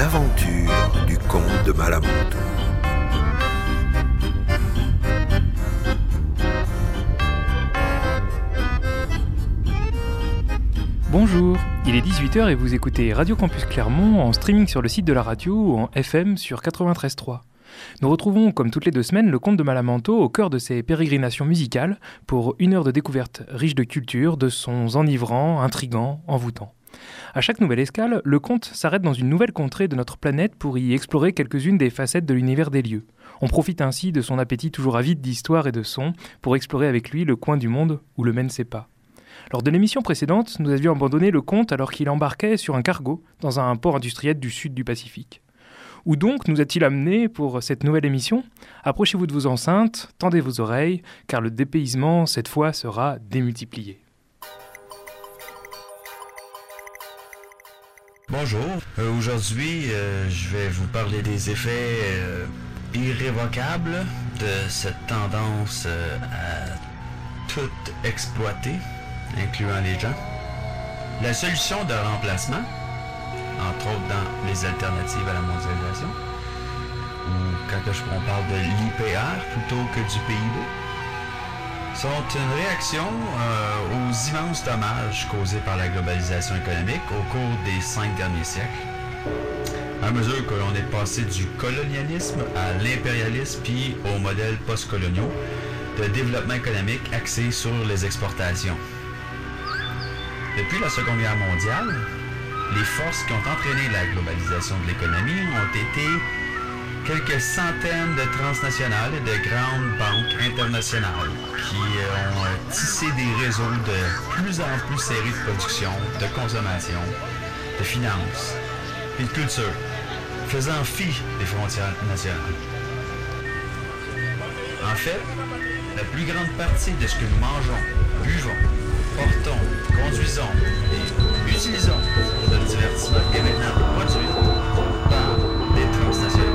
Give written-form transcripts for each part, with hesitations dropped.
Les aventures du comte de Malamanteau. Bonjour, il est 18h et vous écoutez Radio Campus Clermont en streaming sur le site de la radio ou en FM sur 93.3. Nous retrouvons, comme toutes les 2 semaines, le comte de Malamanteau au cœur de ses pérégrinations musicales pour une heure de découverte riche de culture, de sons enivrants, intrigants, envoûtants. À chaque nouvelle escale, le conte s'arrête dans une nouvelle contrée de notre planète pour y explorer quelques-unes des facettes de l'univers des lieux. On profite ainsi de son appétit toujours avide d'histoire et de sons pour explorer avec lui le coin du monde où le mènent ses pas. Lors de l'émission précédente, nous avions abandonné le conte alors qu'il embarquait sur un cargo dans un port industriel du sud du Pacifique. Où donc nous a-t-il amené pour cette nouvelle émission ? Approchez-vous de vos enceintes, tendez vos oreilles, car le dépaysement, cette fois, sera démultiplié. Bonjour, aujourd'hui je vais vous parler des effets irrévocables de cette tendance à tout exploiter, incluant les gens. La solution de remplacement, entre autres dans les alternatives à la mondialisation, ou quand on parle de l'IPR plutôt que du PIB, sont une réaction aux immenses dommages causés par la globalisation économique au cours des 5 derniers siècles. À mesure que l'on est passé du colonialisme à l'impérialisme puis aux modèles post-coloniaux de développement économique axé sur les exportations. Depuis la Seconde Guerre mondiale, les forces qui ont entraîné la globalisation de l'économie ont été quelques centaines de transnationales et de grandes banques internationales qui ont tissé des réseaux de plus en plus serrés de production, de consommation, de finances et de culture, faisant fi des frontières nationales. En fait, la plus grande partie de ce que nous mangeons, buvons, portons, conduisons et utilisons pour notre divertissement est maintenant produit par des transnationales.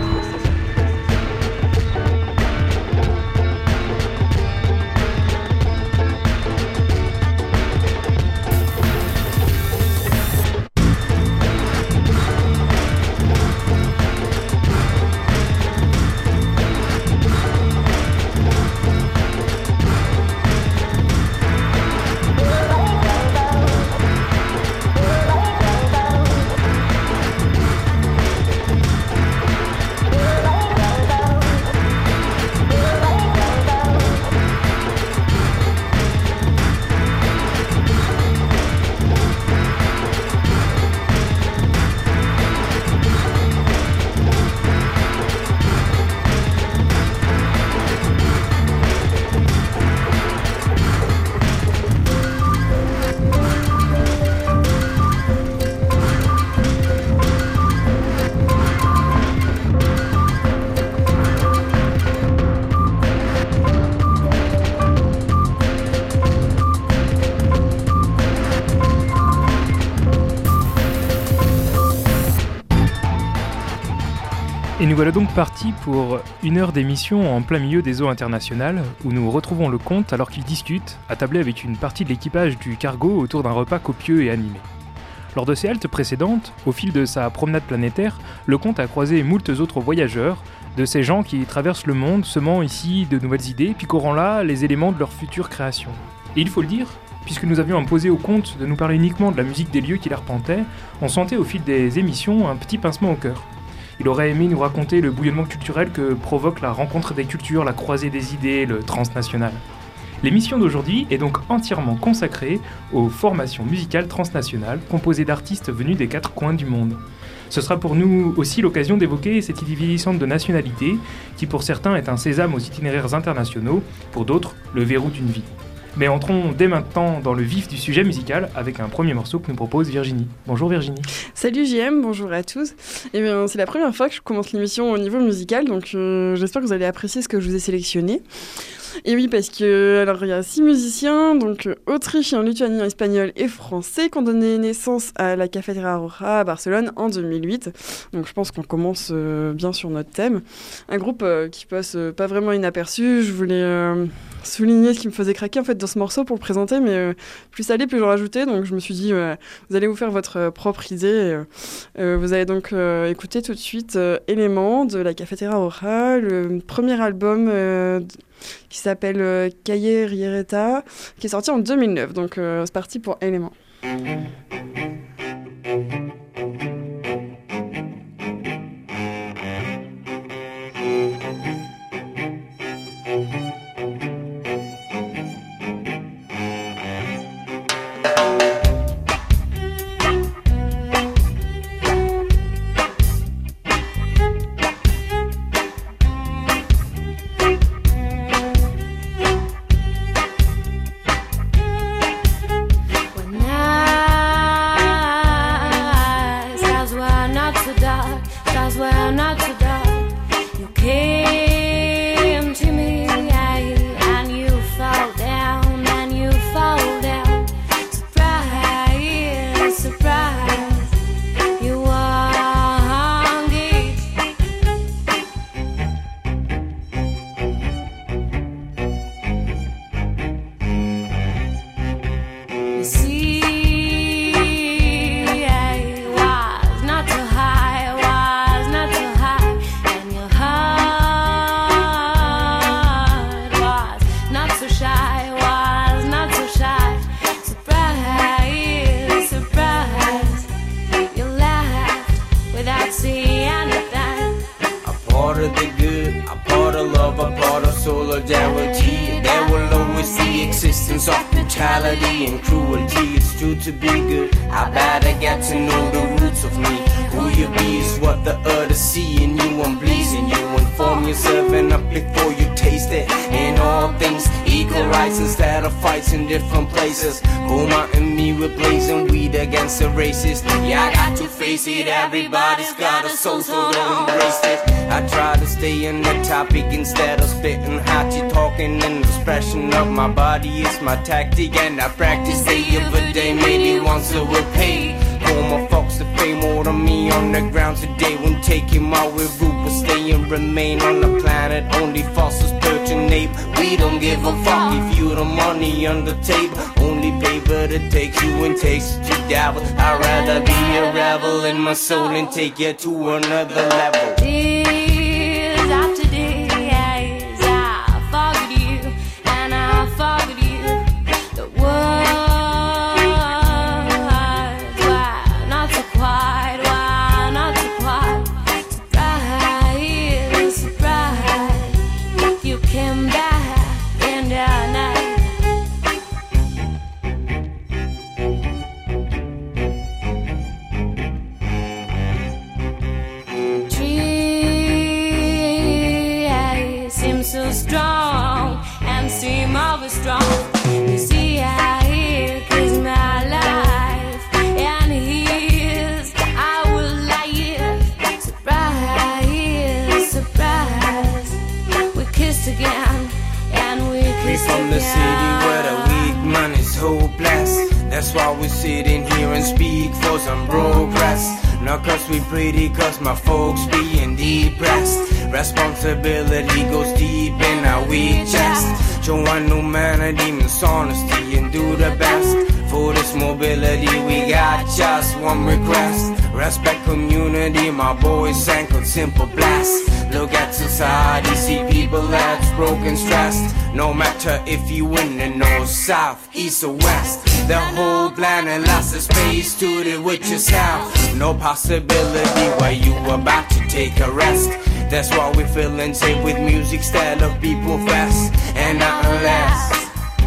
Et nous voilà donc partis pour une heure d'émission en plein milieu des eaux internationales, où nous retrouvons le comte alors qu'il discute, attablé avec une partie de l'équipage du cargo autour d'un repas copieux et animé. Lors de ces haltes précédentes, au fil de sa promenade planétaire, le comte a croisé moultes autres voyageurs, de ces gens qui traversent le monde, semant ici de nouvelles idées, picorant là les éléments de leur future création. Et il faut le dire, puisque nous avions imposé au comte de nous parler uniquement de la musique des lieux qu'il arpentait, on sentait au fil des émissions un petit pincement au cœur. Il aurait aimé nous raconter le bouillonnement culturel que provoque la rencontre des cultures, la croisée des idées, le transnational. L'émission d'aujourd'hui est donc entièrement consacrée aux formations musicales transnationales composées d'artistes venus des 4 coins du monde. Ce sera pour nous aussi l'occasion d'évoquer cette idée vieillissante de nationalité qui pour certains est un sésame aux itinéraires internationaux, pour d'autres le verrou d'une vie. Mais entrons dès maintenant dans le vif du sujet musical avec un premier morceau que nous propose Virginie. Bonjour Virginie. Salut JM, bonjour à tous. Eh bien, c'est la première fois que je commence l'émission au niveau musical, donc j'espère que vous allez apprécier ce que je vous ai sélectionné. Et oui, parce que alors il y a 6 musiciens, donc autrichiens, lituaniens, espagnols et français, qui ont donné naissance à la Cafeteria Roja à Barcelone en 2008. Donc je pense qu'on commence bien sur notre thème. Un groupe qui passe pas vraiment inaperçu. Je voulais souligner ce qui me faisait craquer en fait dans ce morceau pour le présenter, mais plus ça allait, plus j'en rajoutais. Donc je me suis dit, vous allez vous faire votre propre idée. Vous allez donc écouter tout de suite Éléments de la Cafetera Roja, le premier album qui s'appelle Calle Riereta, qui est sorti en 2009. Donc c'est parti pour Éléments. Everybody's got a soul, so don't embrace it. I try to stay on the topic instead of spitting hotty talking. And the expression of my body is my tactic, and I practice day every day, maybe once it will pay. All my folks to pay more than me on the ground today. Won't take him out with root, but stay and remain on the planet. Only fossils perch and ape. We don't give a fuck if you the money on the table. Only paper that takes you and takes you to dabble. I'd rather be a rebel in my soul and take you to another level. Days after days, I forget you and I forget you. The words why not so quiet, why not so quiet? Surprise, surprise, you came back in the night. So strong and seem always strong. You see, I is my life and his I will live. Surprise, surprise, we kissed again and we kissed from the city where the weak man is hopeless. That's why we're sitting here and speak for some progress. Not cause we pretty, cause my folks being depressed. Responsibility goes deep in our weak chest. Show one humanity means honesty and do the best. For this mobility we got just one request. Respect community, my boys sang on simple blast. Look at society, see people that's broken, stressed. No matter if you in the north, south, east or west. The whole planet lost the space to do with yourself. No possibility where you about to take a rest. That's why we feeling safe with music instead of people fast and nothing less.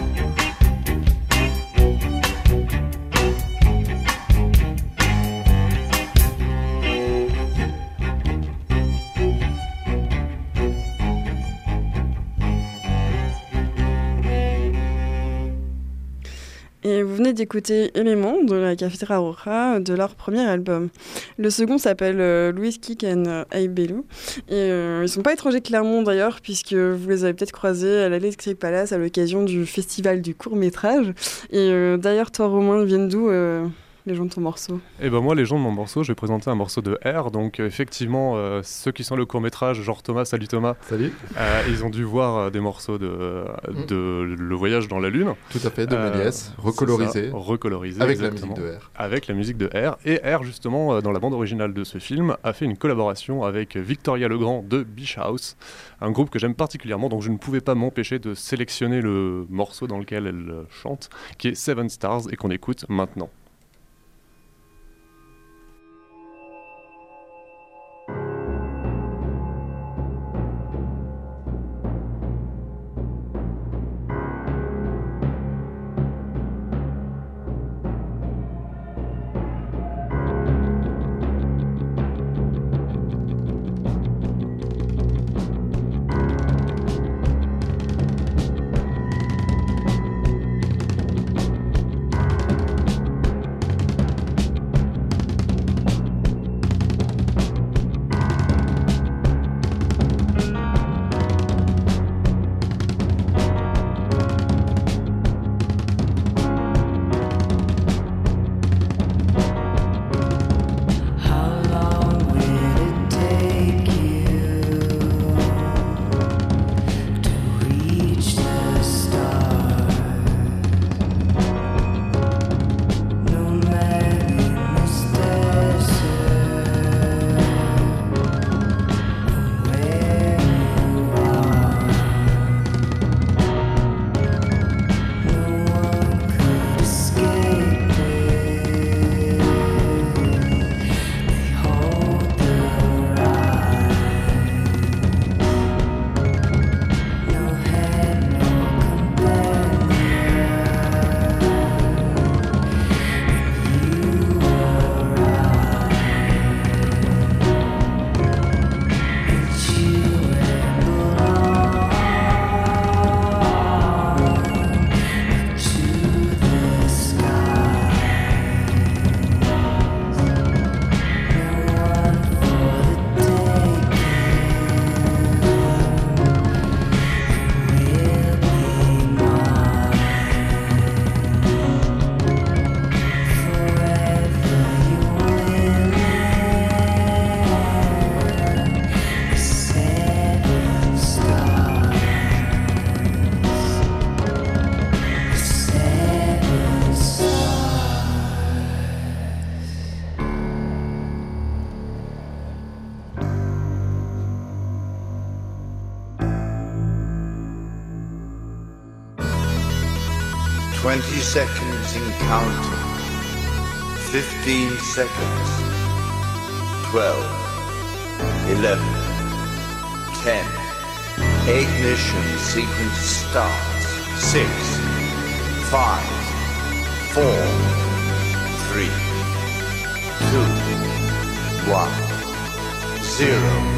Et vous venez d'écouter Éléments de la Cafetera Roja, de leur premier album. Le second s'appelle Louis Kick and Aibelu. Et ils sont pas étrangers Clermont d'ailleurs, puisque vous les avez peut-être croisés à l'Electric Palace à l'occasion du festival du court-métrage. Et d'ailleurs, toi Romain, viens d'où les gens de ton morceau? Et ben moi, les gens de mon morceau, je vais présenter un morceau de R. Donc effectivement, ceux qui sont le court-métrage, genre Thomas, salut Thomas. Salut. Ils ont dû voir des morceaux de Le Voyage dans la Lune. Tout à fait, de Méliès, recolorisé. Recolorisé, avec exactement. la musique de R. Avec la musique de R. Et R, justement, dans la bande originale de ce film, a fait une collaboration avec Victoria Legrand de Beach House, un groupe que j'aime particulièrement, donc je ne pouvais pas m'empêcher de sélectionner le morceau dans lequel elle chante, qui est Seven Stars, et qu'on écoute maintenant. Seconds in counting. 15 seconds. 12. 11. 10. Ignition sequence starts. 6. 5. 4. 3. 2. 1. 0.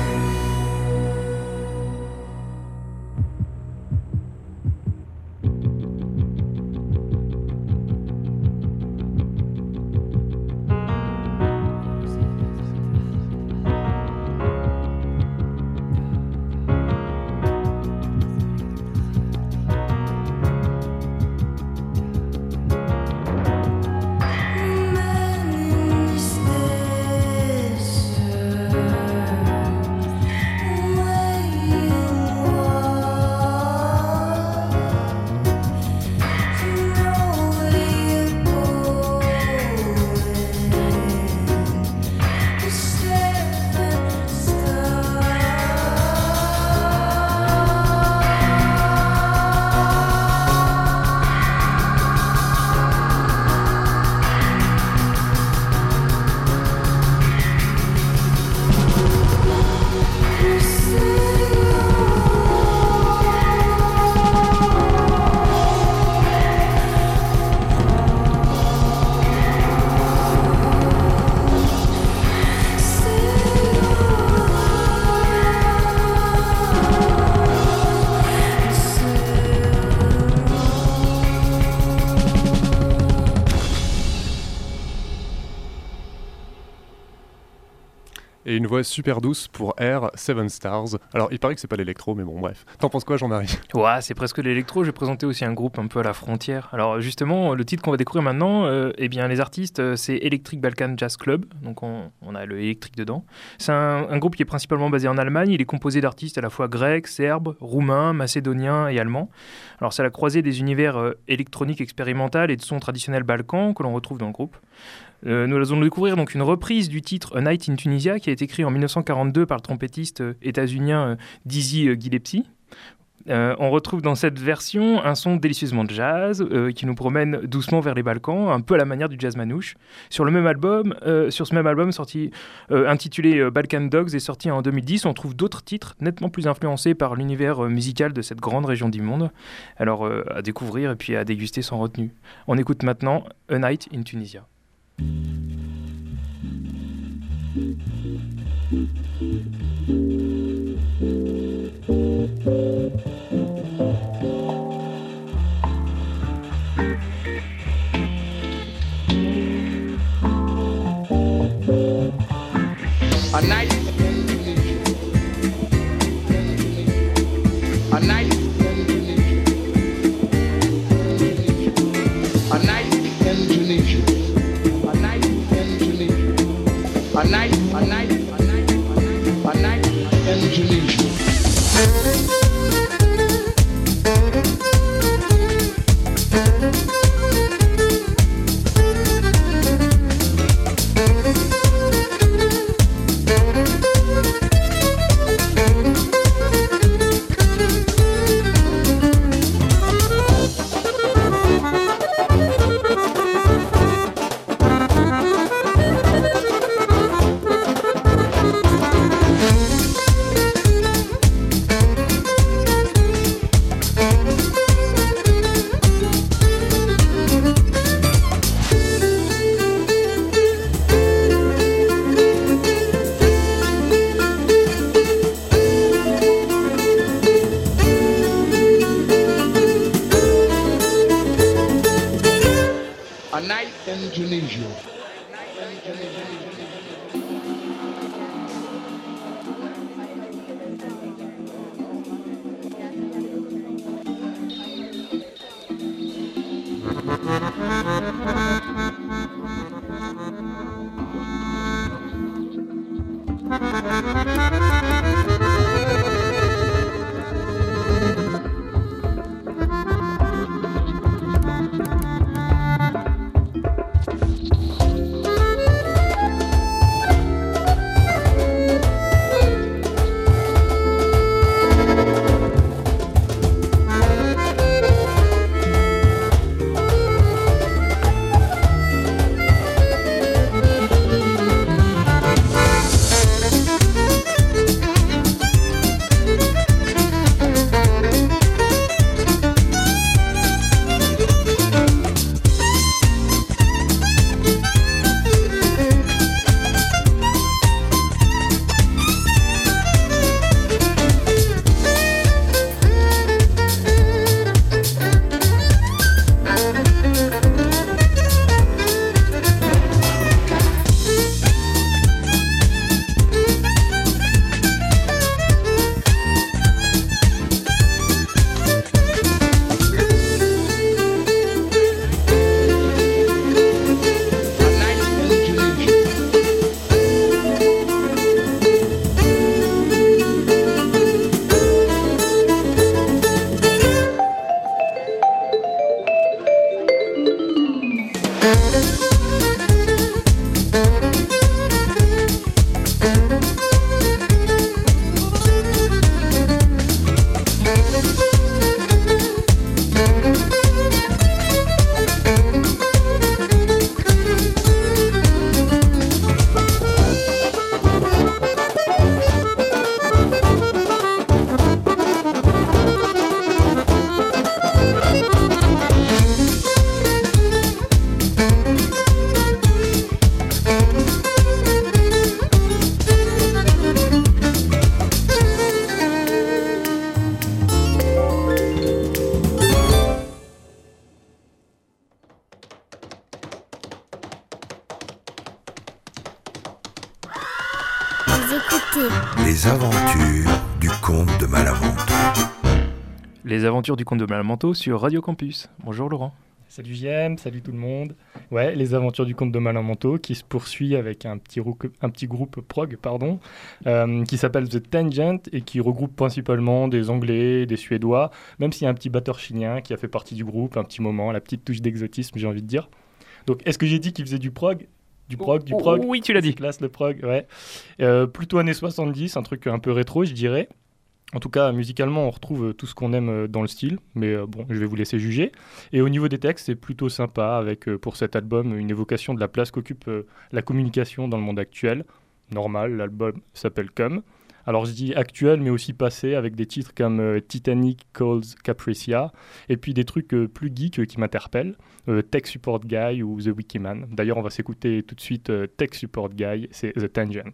Et une voix super douce pour Air, 7 Stars. Alors, il paraît que c'est pas l'électro, mais bon, bref. T'en penses quoi, Jean-Marie ? Ouais, c'est presque l'électro. Je vais présenter aussi un groupe un peu à la frontière. Alors, justement, le titre qu'on va découvrir maintenant, eh bien, les artistes, c'est Electric Balkan Jazz Club. Donc, on a le électrique dedans. C'est un groupe qui est principalement basé en Allemagne. Il est composé d'artistes à la fois grecs, serbes, roumains, macédoniens et allemands. Alors, c'est à la croisée des univers électroniques expérimentales et de sons traditionnels balkans que l'on retrouve dans le groupe. Nous allons découvrir donc une reprise du titre A Night in Tunisia qui a été écrit en 1942 par le trompettiste états-unien Dizzy Gillespie. On retrouve dans cette version un son délicieusement jazz qui nous promène doucement vers les Balkans, un peu à la manière du jazz manouche. Sur ce même album sorti, intitulé Balkan Dogs et sorti en 2010, on trouve d'autres titres nettement plus influencés par l'univers musical de cette grande région du monde. Alors à découvrir et puis à déguster sans retenue. On écoute maintenant A Night in Tunisia. A night, a night, a night in Tunisia, a night in Tunisia, a night, a night, a night, a night in Tunisia. écoutez Les aventures du comte de Malamanteau. Les aventures du comte de Malamanteau sur Radio Campus. Bonjour Laurent. Salut JM, salut tout le monde. Ouais, les aventures du comte de Malamanteau qui se poursuit avec un petit groupe prog qui s'appelle The Tangent et qui regroupe principalement des Anglais, des Suédois, même s'il y a un petit batteur chilien qui a fait partie du groupe un petit moment, la petite touche d'exotisme j'ai envie de dire. Donc est-ce que j'ai dit qu'il faisait du prog ? Du prog. Oui, tu l'as dit. Classe le prog, ouais. Plutôt années 70, un truc un peu rétro je dirais. En tout cas, musicalement, on retrouve tout ce qu'on aime dans le style, mais bon, je vais vous laisser juger. Et au niveau des textes, c'est plutôt sympa, avec pour cet album une évocation de la place qu'occupe la communication dans le monde actuel. Normal, l'album s'appelle Come. Alors je dis actuel, mais aussi passé, avec des titres comme Titanic Calls Capricia, et puis des trucs plus geeks qui m'interpellent, Tech Support Guy ou The Wikiman. D'ailleurs, on va s'écouter tout de suite Tech Support Guy, c'est The Tangent.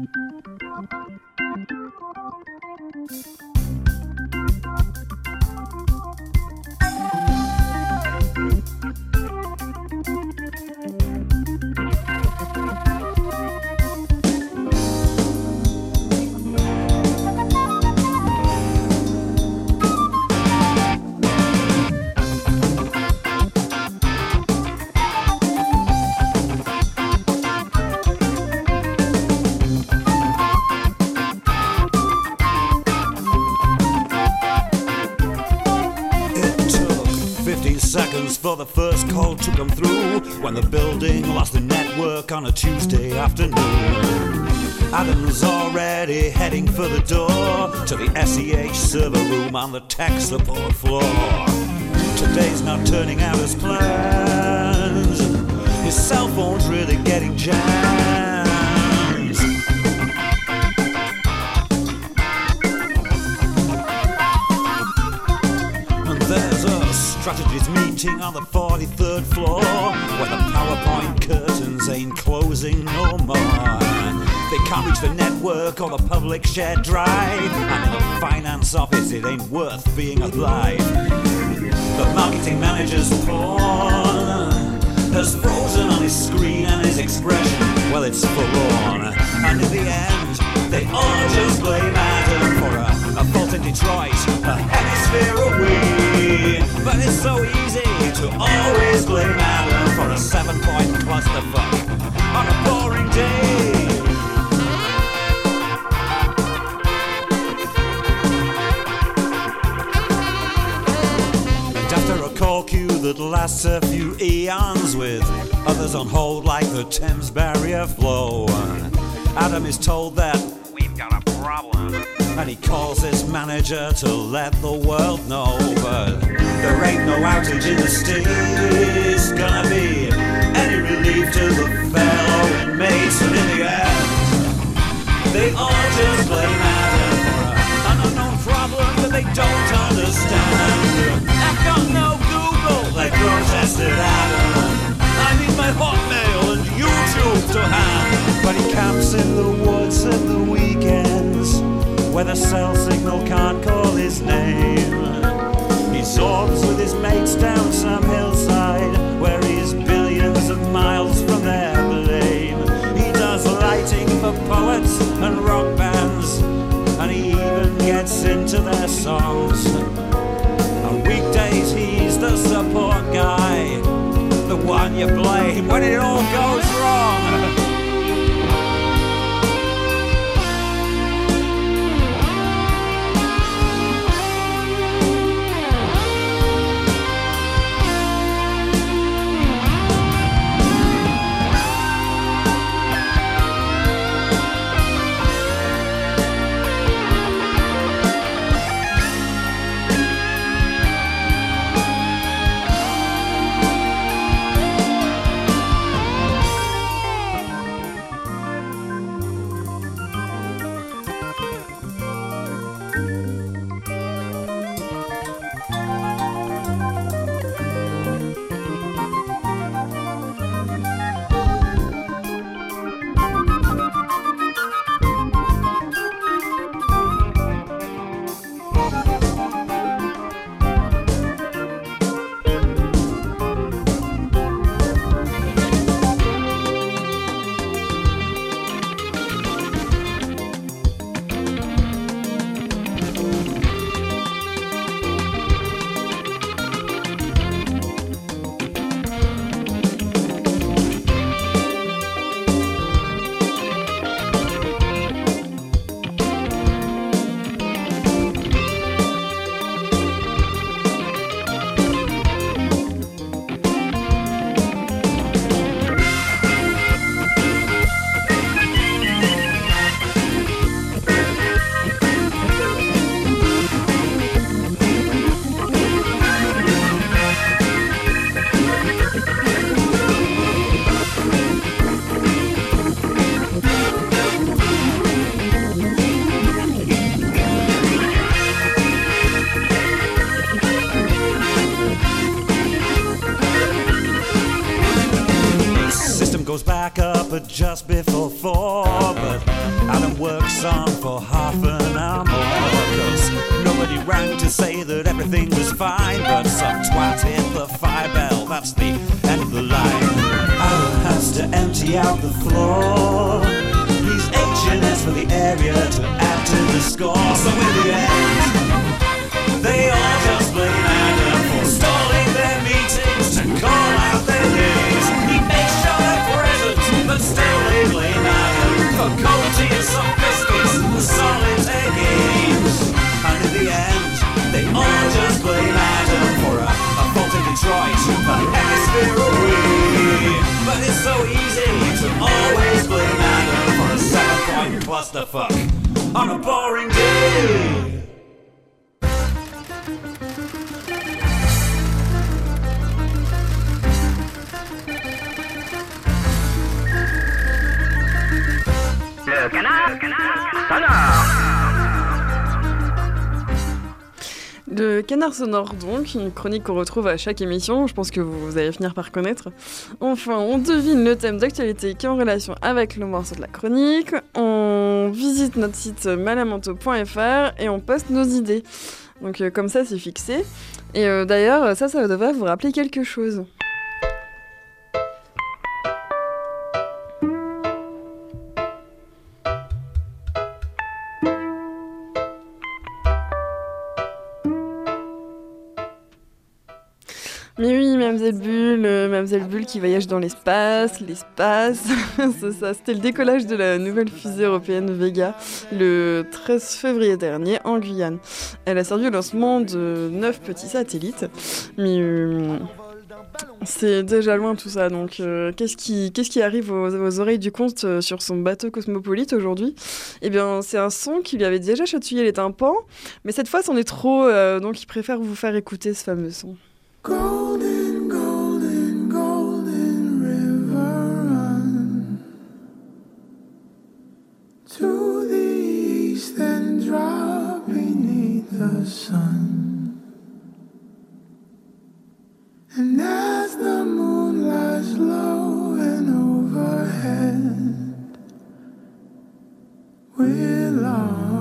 Seconds for the first call to come through when the building lost the network on a Tuesday afternoon. Adam's already heading for the door to the SEH server room on the tech support floor. Today's not turning out as planned. His cell phone's really getting jammed. And there's a strategies meeting on the 43rd floor where the PowerPoint curtains ain't closing no more. They can't reach the network or the public shared drive, and in the finance office it ain't worth being alive. The marketing manager's pawn has frozen on his screen and his expression, well, it's forlorn. And in the end, they all just blame Adam for a fault in Detroit, a hemisphere away. But it's so easy to always blame Adam for a 7-point clusterfuck on a boring day. And after a call queue that lasts a few eons with others on hold like the Thames barrier flow, Adam is told that we've got a problem. And he calls his manager to let the world know. But there ain't no outage in the States gonna be any relief to the fellow inmates. And in the end, they all just blame Adam for an unknown problem that they don't understand. I've got no Google, they protested Adam. I need my Hotmail and YouTube to hand. But he camps in the woods in the weekends where the cell signal can't call his name. He zorbs with his mates down some hillside where he's billions of miles from their blame. He does lighting for poets and rock bands, and he even gets into their songs. On weekdays he's the support guy, the one you blame when it all goes wrong. for just before 4, but Adam works on for half an hour more, 'cause nobody rang to say that everything was fine, but some twat hit the fire bell, that's the end of the line. Adam has to empty out the floor, he's H&S for the area to add to the score, so in the end they all just blame Adam for stalling their meetings to call out their names. He makes sure they're present, but still they blame Adam for cold tea and some biscuits and solitaire games. And in the end, they all just blame Adam for a fault in Detroit, a hemisphere away. But it's so easy to always blame Adam for a 7-point clusterfuck on a boring day. Le canard sonore. Le canard sonore, donc, une chronique qu'on retrouve à chaque émission, je pense que vous allez finir par connaître. Enfin, on devine le thème d'actualité qui est en relation avec le morceau de la chronique, on visite notre site malamanto.fr et on poste nos idées. Donc comme ça, c'est fixé. Et d'ailleurs, ça devrait vous rappeler quelque chose. Mais oui, Mademoiselle Bulle qui voyage dans l'espace, c'est ça, c'était le décollage de la nouvelle fusée européenne Vega le 13 février dernier en Guyane. Elle a servi au lancement de 9 petits satellites, mais c'est déjà loin tout ça, donc qu'est-ce qui arrive aux oreilles du comte sur son bateau cosmopolite aujourd'hui ? Eh bien, c'est un son qui lui avait déjà chatouillé les tympans, mais cette fois c'en est trop, donc il préfère vous faire écouter ce fameux son. Golden, golden, golden river run to the east and drop beneath the sun. And as the moon lies low and overhead, we're lost.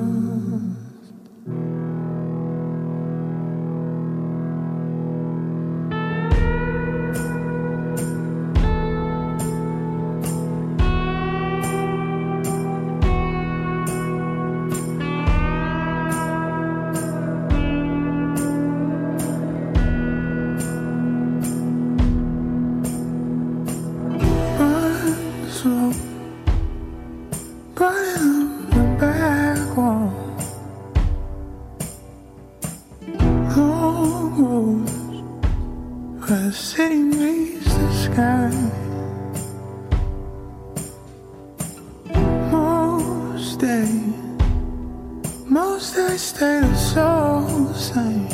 Most days stay the same.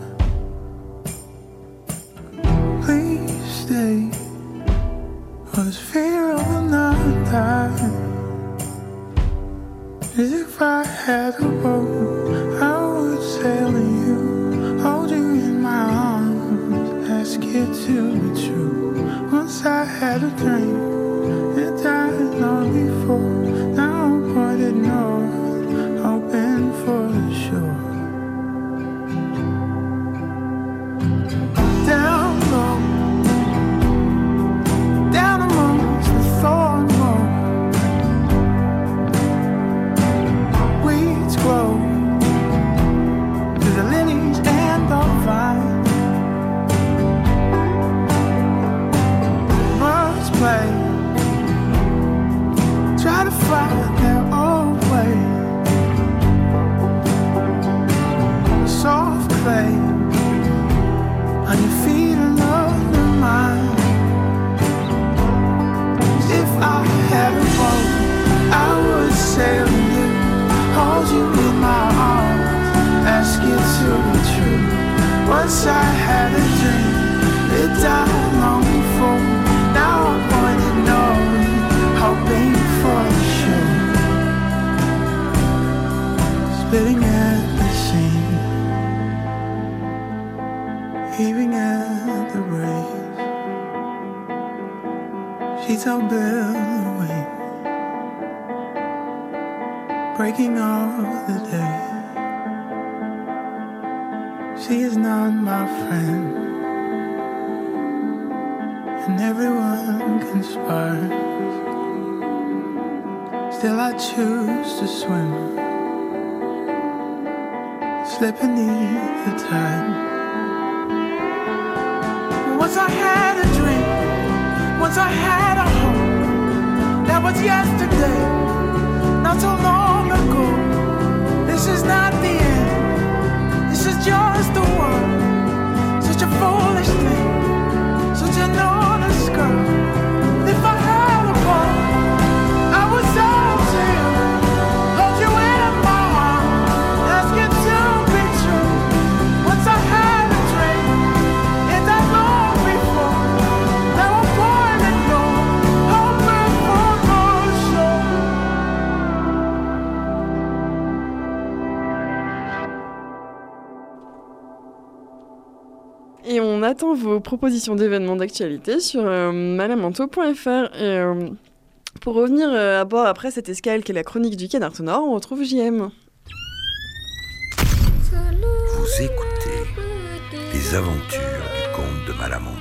Please stay. Was fear of another time. As if I had a boat, I would sail in you, hold you in my arms, ask it to be true. Once I had a dream, it died long before. Now I'm pointed north, hoping for the shore. Down low, down amongst the thorn moor, weeds grow to the lilies and the vine. Birds play, try to find their own way. Soft clay on your feet under mine. If I had a boat, I would sail you, hold you in my arms, ask it to be true. Once I had a dream, it died long before. Now I'm pointing north, hoping for the shore. Splitting at the seam, heaving at the breeze. Sheets of billowing, breaking of the day. She is not my friend, and everyone conspires. Still I choose to swim, slip beneath the tide. Once I had a dream, once I had a hope. That was yesterday, not so long ago. This is not the end, this is just the world. Such a foolish thing, such an honest girl. But if I had a ball, I would say to you, hold you in my arms, ask it to be true. Once I had a dream, and I long before. Now I'm born and gone, hoping for more show. Et on attend vos propositions d'événements d'actualité sur malamanto.fr. Et pour revenir à bord après cette escale qui est la chronique du Canard Sonore, on retrouve JM. Vous écoutez les aventures du comte de Malamanto.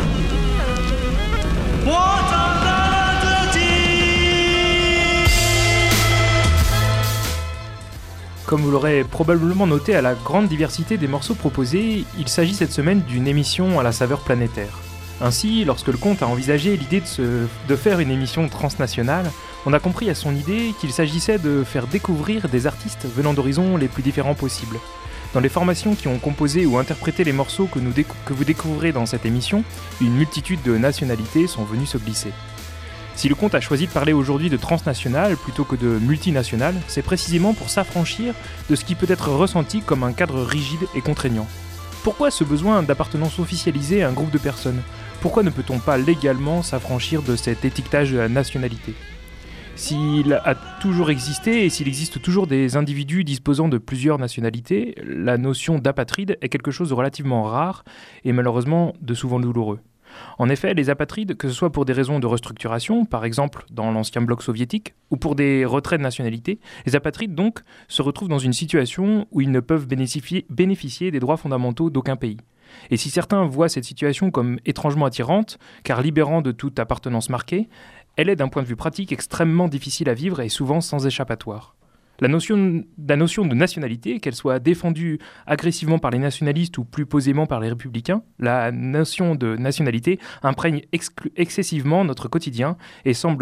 Comme vous l'aurez probablement noté à la grande diversité des morceaux proposés, il s'agit cette semaine d'une émission à la saveur planétaire. Ainsi, lorsque le comte a envisagé l'idée de faire une émission transnationale, on a compris à son idée qu'il s'agissait de faire découvrir des artistes venant d'horizons les plus différents possibles. Dans les formations qui ont composé ou interprété les morceaux que vous découvrez dans cette émission, une multitude de nationalités sont venues se glisser. Si le comte a choisi de parler aujourd'hui de transnational plutôt que de multinational, c'est précisément pour s'affranchir de ce qui peut être ressenti comme un cadre rigide et contraignant. Pourquoi ce besoin d'appartenance officialisée à un groupe de personnes ? Pourquoi ne peut-on pas légalement s'affranchir de cet étiquetage de la nationalité ? S'il a toujours existé et s'il existe toujours des individus disposant de plusieurs nationalités, la notion d'apatride est quelque chose de relativement rare et malheureusement de souvent douloureux. En effet, les apatrides, que ce soit pour des raisons de restructuration, par exemple dans l'ancien bloc soviétique, ou pour des retraits de nationalité, les apatrides donc se retrouvent dans une situation où ils ne peuvent bénéficier des droits fondamentaux d'aucun pays. Et si certains voient cette situation comme étrangement attirante, car libérant de toute appartenance marquée, elle est d'un point de vue pratique extrêmement difficile à vivre et souvent sans échappatoire. La notion de nationalité, qu'elle soit défendue agressivement par les nationalistes ou plus posément par les républicains, la notion de nationalité imprègne excessivement notre quotidien et il semble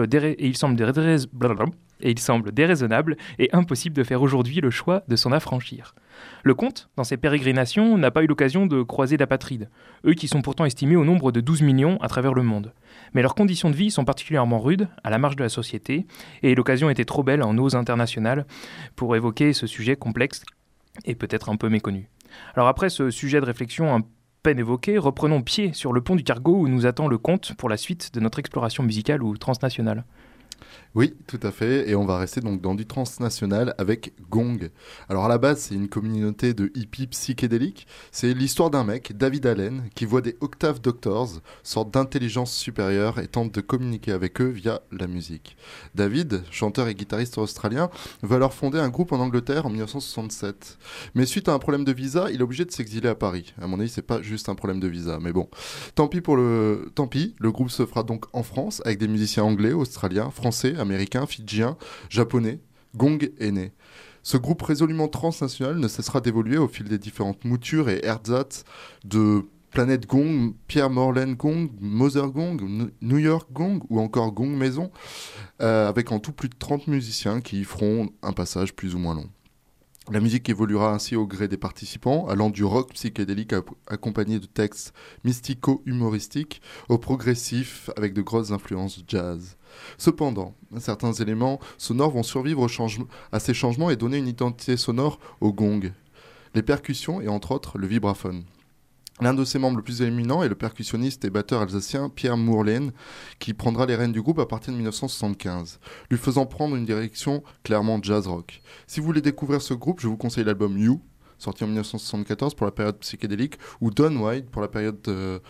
déraisonnable et impossible de faire aujourd'hui le choix de s'en affranchir. Le comte, dans ses pérégrinations, n'a pas eu l'occasion de croiser d'apatrides, eux qui sont pourtant estimés au nombre de 12 millions à travers le monde. Mais leurs conditions de vie sont particulièrement rudes, à la marge de la société, et l'occasion était trop belle en ose internationale pour évoquer ce sujet complexe et peut-être un peu méconnu. Alors après ce sujet de réflexion à peine évoqué, reprenons pied sur le pont du cargo où nous attend le comte pour la suite de notre exploration musicale ou transnationale. Oui, tout à fait, et on va rester donc dans du transnational avec Gong. Alors à la base, c'est une communauté de hippies psychédéliques. C'est l'histoire d'un mec, David Allen, qui voit des Octave Doctors, sorte d'intelligence supérieure, et tente de communiquer avec eux via la musique. David, chanteur et guitariste australien, va alors fonder un groupe en Angleterre en 1967. Mais suite à un problème de visa, il est obligé de s'exiler à Paris. À mon avis, c'est pas juste un problème de visa, mais bon. Tant pis, le groupe se fera donc en France, avec des musiciens anglais, australiens, français, américains, fidjiens, japonais. Gong est né. Ce groupe résolument transnational ne cessera d'évoluer au fil des différentes moutures et ersatz de Planète Gong, Pierre Morlaine Gong, Mother Gong, New York Gong ou encore Gong Maison, avec en tout plus de 30 musiciens qui y feront un passage plus ou moins long. La musique évoluera ainsi au gré des participants, allant du rock psychédélique accompagné de textes mystico-humoristiques au progressif avec de grosses influences jazz. Cependant, certains éléments sonores vont survivre à ces changements et donner une identité sonore au gong. Les percussions et entre autres le vibraphone. L'un de ses membres le plus éminent est le percussionniste et batteur alsacien Pierre Morlaine, qui prendra les rênes du groupe à partir de 1975, lui faisant prendre une direction clairement jazz-rock. Si vous voulez découvrir ce groupe, je vous conseille l'album You, sorti en 1974 pour la période psychédélique, ou Don White pour la période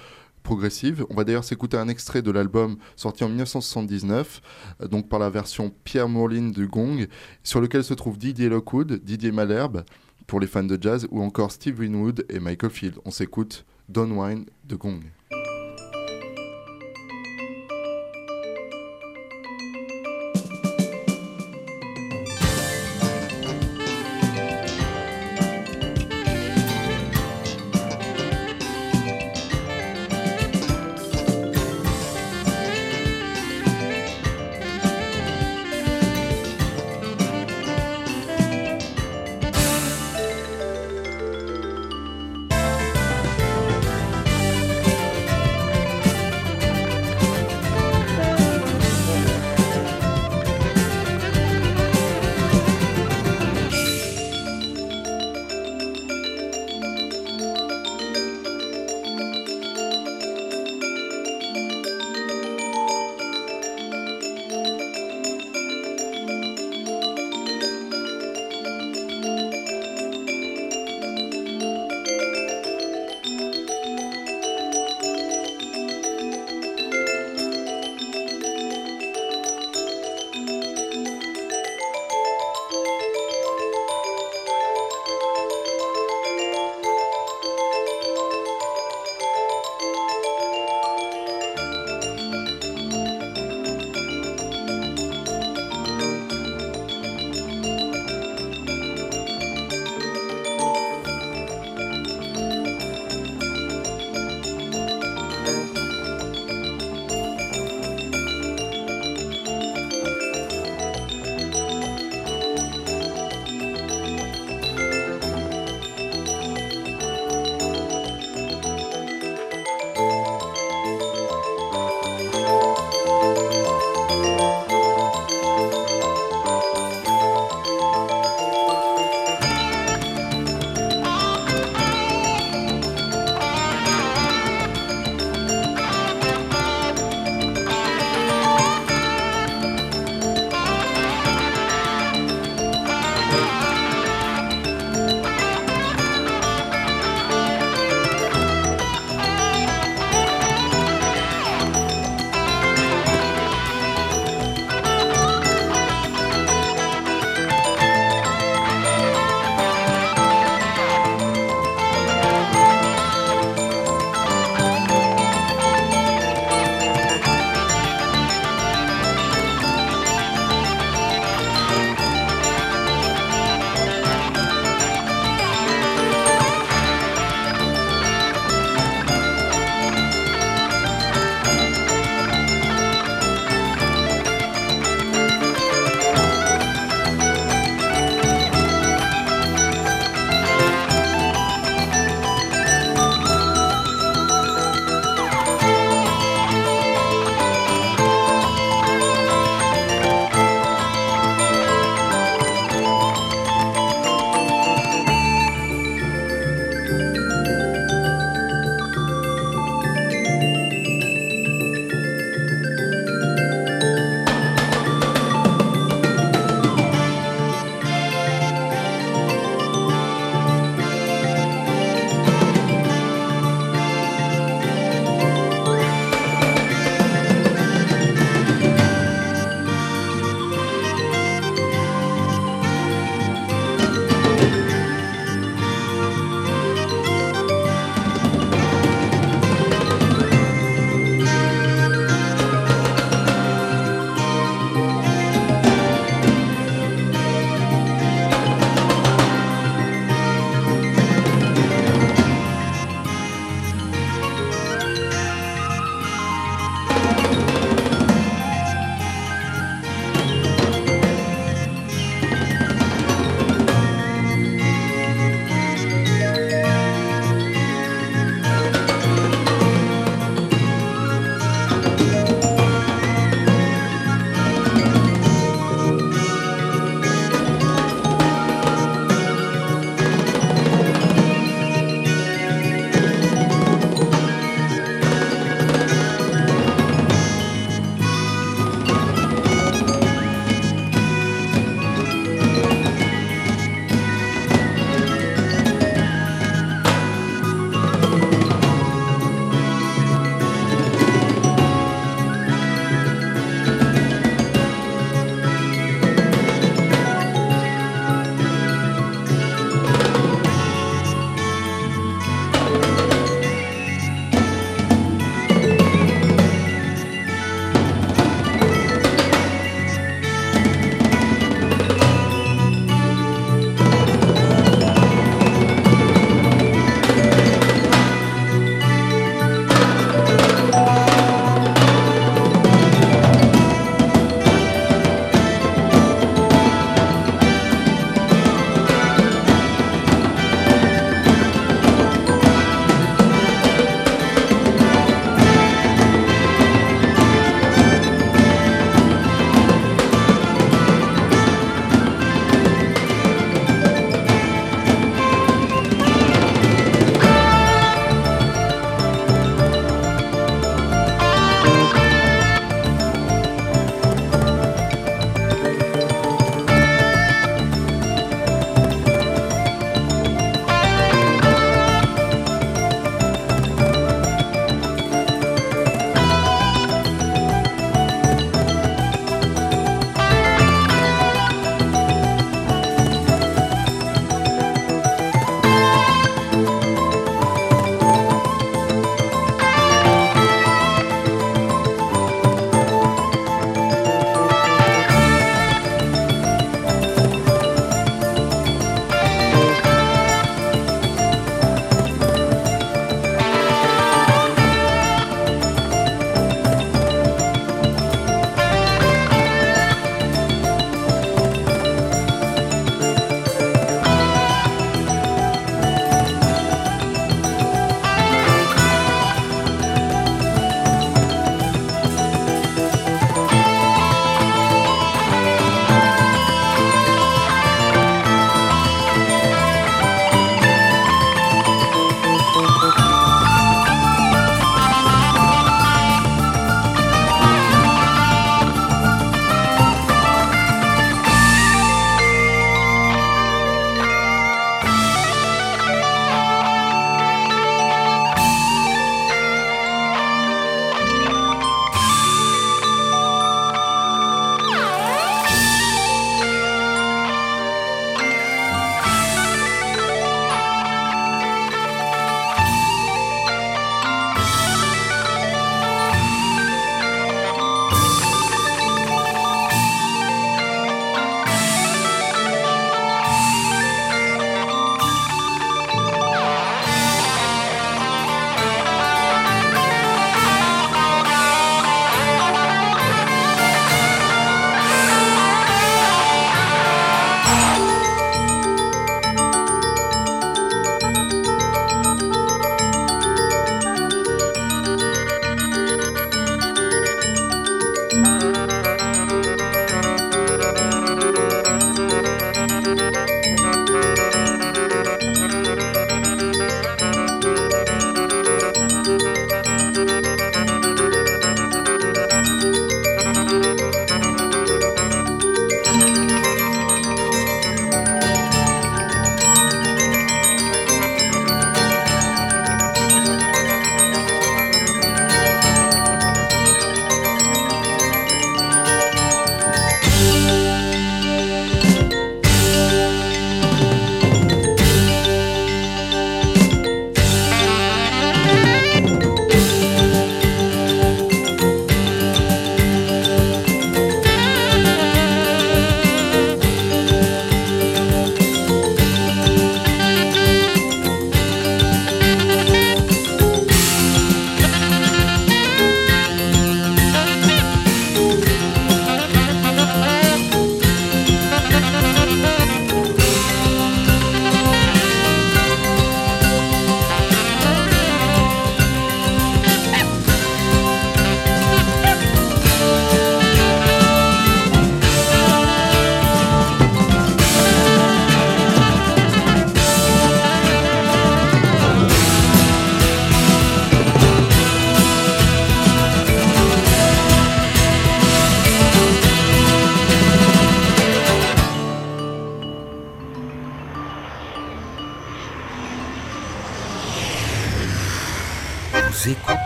progressive. On va d'ailleurs s'écouter un extrait de l'album sorti en 1979, donc par la version Pierre Moulin de Gong, sur lequel se trouvent Didier Lockwood, Didier Malherbe, pour les fans de jazz, ou encore Steve Winwood et Michael Field. On s'écoute Don't Whine de Gong.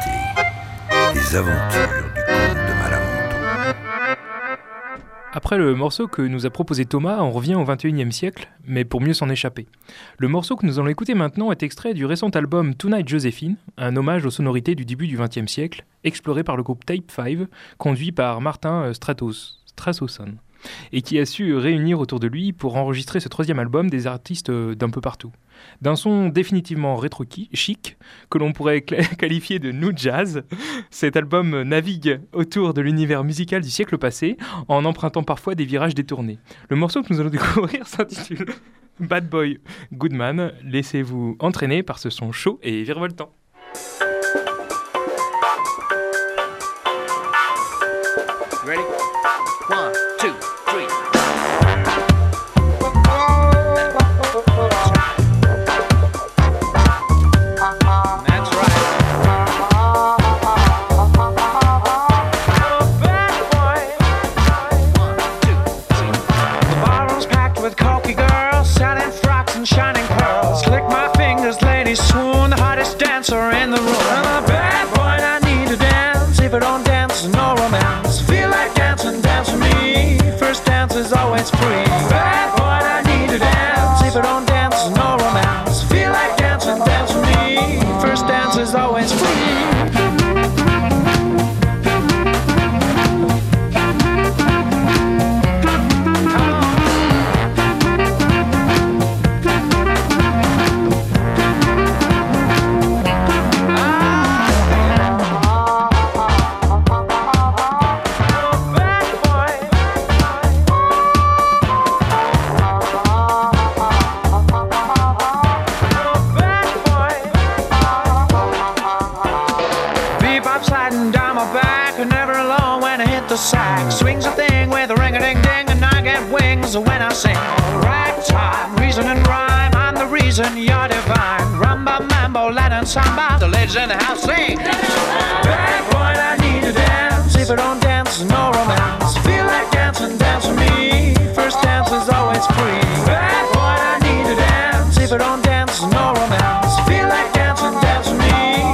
les aventures du comte de Malamonto. Après le morceau que nous a proposé Thomas, on revient au XXIe siècle, mais pour mieux s'en échapper. Le morceau que nous allons écouter maintenant est extrait du récent album Tonight Josephine, un hommage aux sonorités du début du XXe siècle, exploré par le groupe Tape 5, conduit par Martin Strassauson, et qui a su réunir autour de lui pour enregistrer ce troisième album des artistes d'un peu partout. D'un son définitivement rétro-chic, que l'on pourrait qualifier de new jazz, cet album navigue autour de l'univers musical du siècle passé, en empruntant parfois des virages détournés. Le morceau que nous allons découvrir s'intitule Bad Boy Good Man. Laissez-vous entraîner par ce son chaud et virevoltant. Ready? 1, 2, 3. Swoon, the hottest dancer in the room. I'm a bad boy and I need to dance. If I don't dance, no romance. Feel like dancing, dance with me. First dance is always free. Bad boy and I need to dance. If I don't dance, no romance. Feel like dancing, dance with me. First dance is always free. The sack swings a thing with a ring-a-ding-ding, and I get wings when I sing. Ragtime, reason and rhyme, I'm the reason you're divine. Rumba, mambo, Latin, samba, the ladies in the house sing. Bad boy, I need to dance. If I don't dance, no romance. Feel like dancing, dance with me. First dance is always free. Bad boy, I need to dance. If I don't dance, no romance. Feel like dancing, dance with me.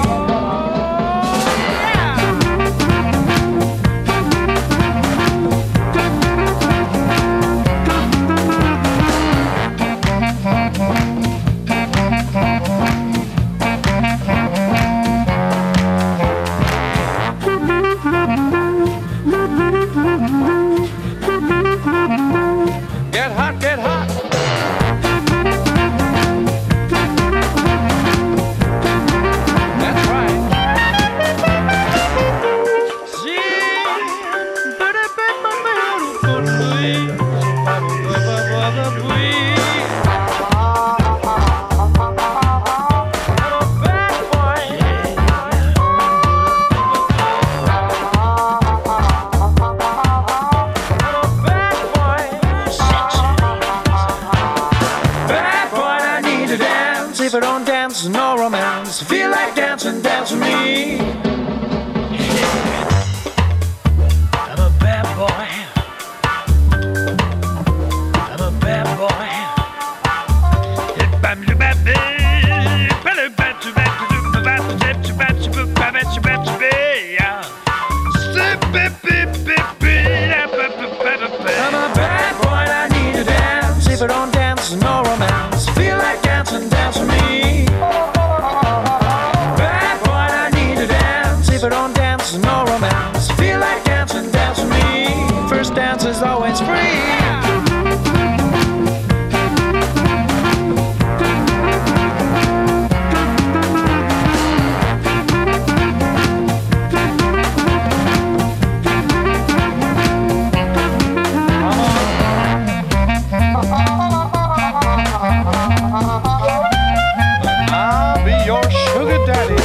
Get hot, get hot. That's right. If I don't dance, no romance. Feel like dancing, dance with me. I'm a bad boy. I'm a bad boy. I'm a bad boy and I need to dance. If I don't dance, no romance. Feel like dancing, dance with me. Bad boy and I need to dance. If I don't dance, no romance. Feel like dancing, dance with me. First dance is always free. I'll be your sugar daddy.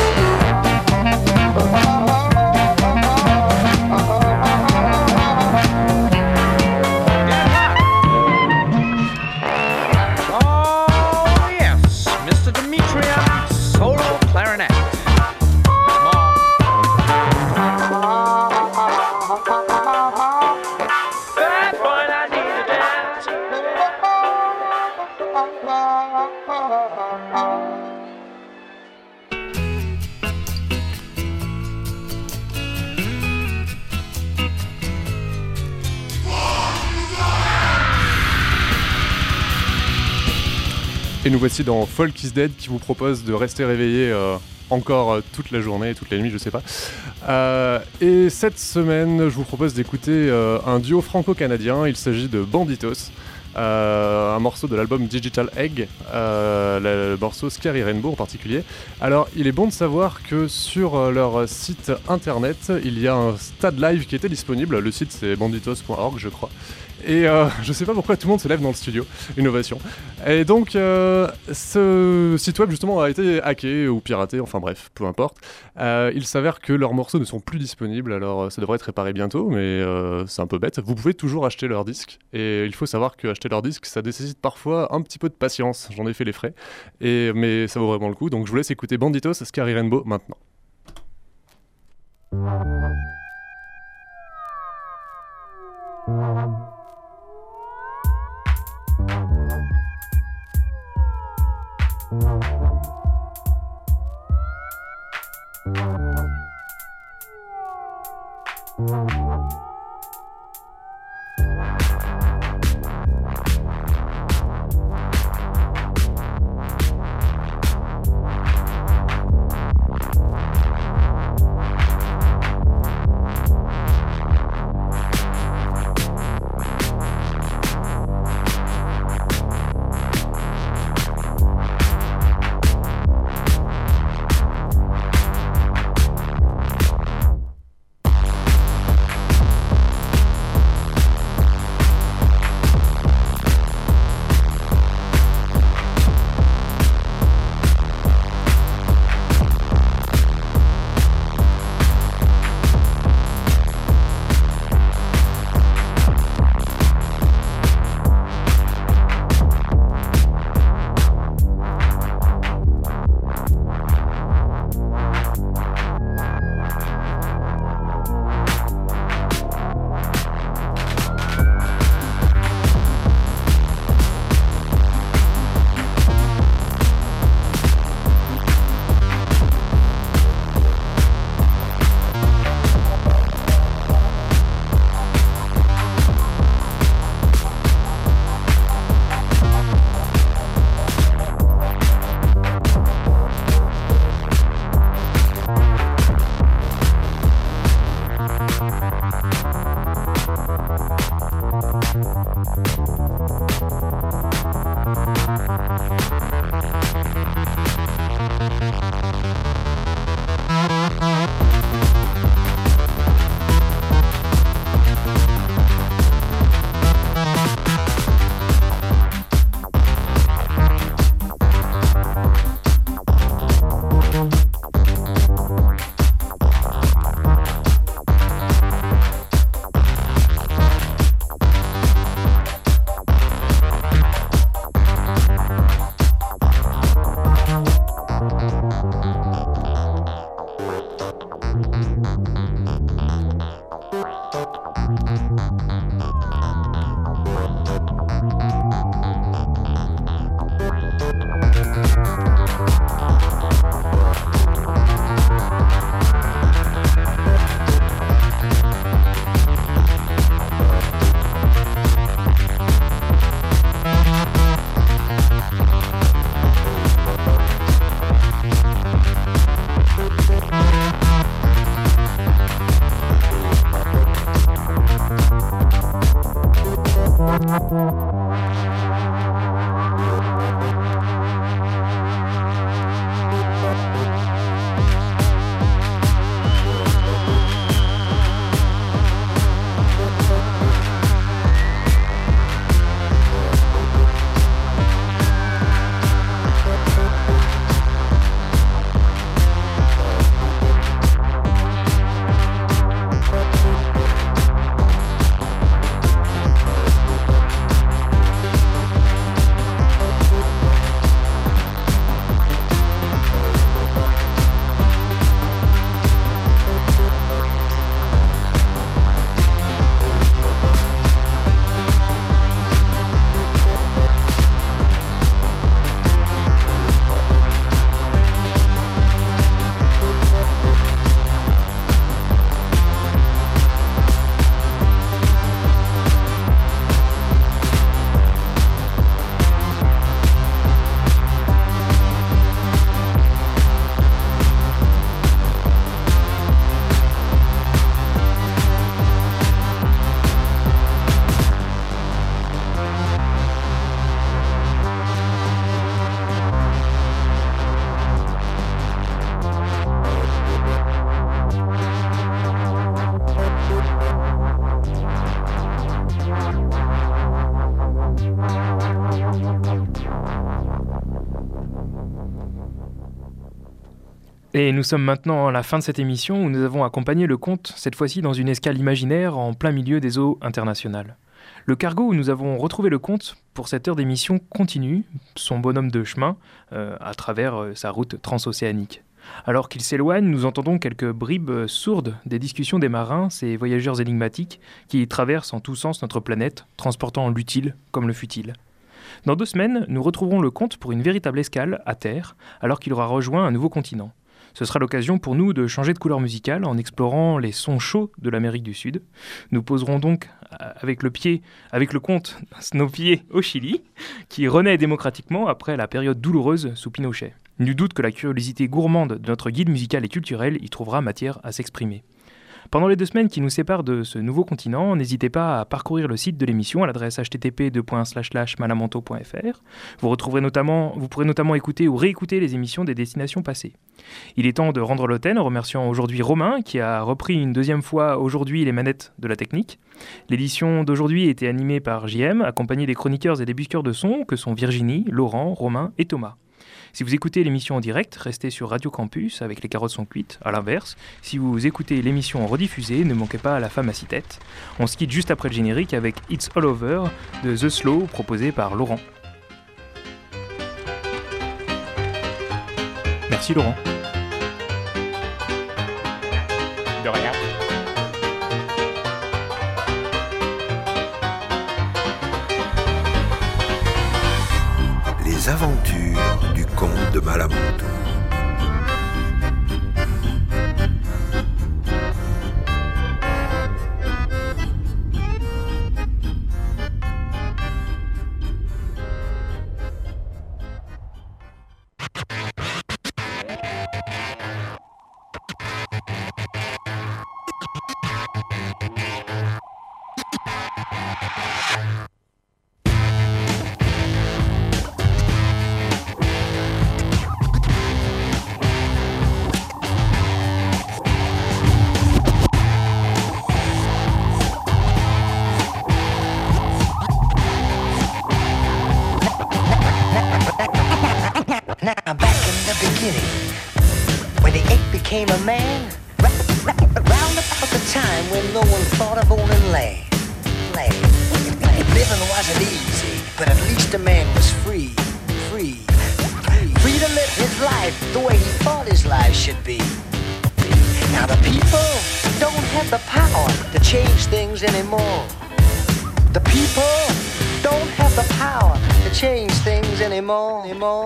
Et nous voici dans Folk is Dead qui vous propose de rester réveillé encore toute la journée, toute la nuit, je sais pas. Et cette semaine, je vous propose d'écouter un duo franco-canadien. Il s'agit de Banditos, un morceau de l'album Digital Egg, le morceau Scary Rainbow en particulier. Alors, il est bon de savoir que sur leur site internet, il y a un stade live qui était disponible. Le site, c'est banditos.org, je crois. Et je sais pas pourquoi tout le monde se lève dans le studio, une ovation. Et donc ce site web justement a été hacké ou piraté, enfin bref, peu importe. Il s'avère que leurs morceaux ne sont plus disponibles, alors ça devrait être réparé bientôt, mais c'est un peu bête. Vous pouvez toujours acheter leurs disques, et il faut savoir que acheter leurs disques, ça nécessite parfois un petit peu de patience, j'en ai fait les frais, mais ça vaut vraiment le coup. Donc je vous laisse écouter Banditos, Scary Rainbow maintenant. Et nous sommes maintenant à la fin de cette émission où nous avons accompagné le conte, cette fois-ci dans une escale imaginaire en plein milieu des eaux internationales. Le cargo où nous avons retrouvé le conte pour cette heure d'émission continue son bonhomme de chemin à travers sa route transocéanique. Alors qu'il s'éloigne, nous entendons quelques bribes sourdes des discussions des marins, ces voyageurs énigmatiques qui traversent en tous sens notre planète, transportant l'utile comme le futile. Dans 2 semaines, nous retrouverons le conte pour une véritable escale à terre, alors qu'il aura rejoint un nouveau continent. Ce sera l'occasion pour nous de changer de couleur musicale en explorant les sons chauds de l'Amérique du Sud. Nous poserons donc avec le conte nos pieds au Chili, qui renaît démocratiquement après la période douloureuse sous Pinochet. Nul doute que la curiosité gourmande de notre guide musical et culturel y trouvera matière à s'exprimer. Pendant les 2 semaines qui nous séparent de ce nouveau continent, n'hésitez pas à parcourir le site de l'émission à l'adresse http://malamanto.fr. Vous pourrez notamment écouter ou réécouter les émissions des destinations passées. Il est temps de rendre l'antenne en remerciant aujourd'hui Romain qui a repris une 2e fois aujourd'hui les manettes de la technique. L'édition d'aujourd'hui était animée par JM, accompagné des chroniqueurs et des busqueurs de son que sont Virginie, Laurent, Romain et Thomas. Si vous écoutez l'émission en direct, restez sur Radio Campus avec Les Carottes sont cuites. À l'inverse, si vous écoutez l'émission en rediffusée, ne manquez pas à La Femme à 6 têtes. On se quitte juste après le générique avec It's All Over de The Slow proposé par Laurent. Merci Laurent. De rien. Les aventures du comte de Malamanto. Became a man round about the time when no one thought of owning land. Living wasn't easy, but at least a man was free to live his life the way he thought his life should be. Now the people don't have the power to change things anymore. The people don't have the power to change things anymore.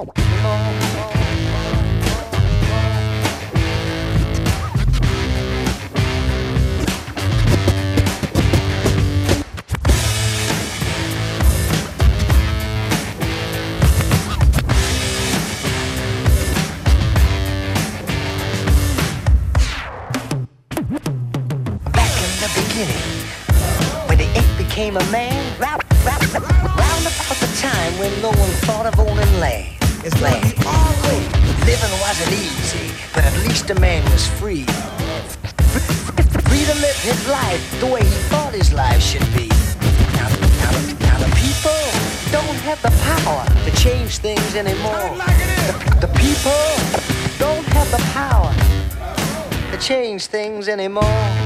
When the ape became a man, round about the time when no one thought of owning land. Living wasn't easy, but at least a man was free to live his life the way he thought his life should be. Now the people don't have the power to change things anymore. The people don't have the power to change things anymore.